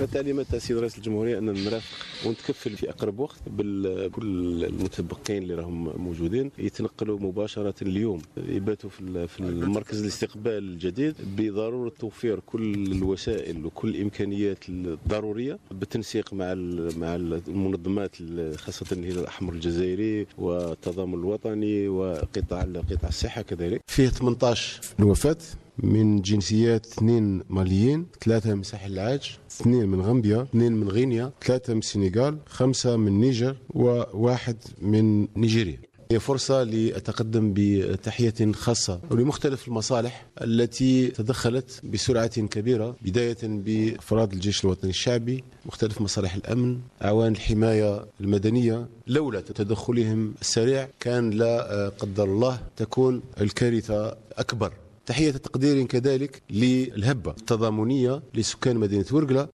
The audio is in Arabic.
فتعليمات تاع السيد رئيس الجمهوريه ان نرافق ونتكفل في اقرب وقت بكل المتبقين اللي راهم موجودين يتنقلوا مباشره اليوم، يباتوا في المركز الاستقبال الجديد، بضروره توفير كل الوسائل وكل الامكانيات الضروريه بالتنسيق مع المنظمات خاصه الهلال الاحمر الجزائري والتضامن الوطني وقطاع الصحه كذلك. فيه 18 وفاه من جنسيات 2 ماليين، 3 من ساحل العاج، 2 من غامبيا، 2 من غينيا، 3 من السنغال، 5 من نيجر وواحد من نيجيريا. هي فرصة لأتقدم بتحية خاصة لمختلف المصالح التي تدخلت بسرعة كبيرة، بداية بأفراد الجيش الوطني الشعبي، مختلف مصالح الأمن، أعوان الحماية المدنية. لولا تدخلهم السريع كان لا قدر الله تكون الكارثة أكبر. تحية تقدير كذلك للهبة التضامنية لسكان مدينة ورقلة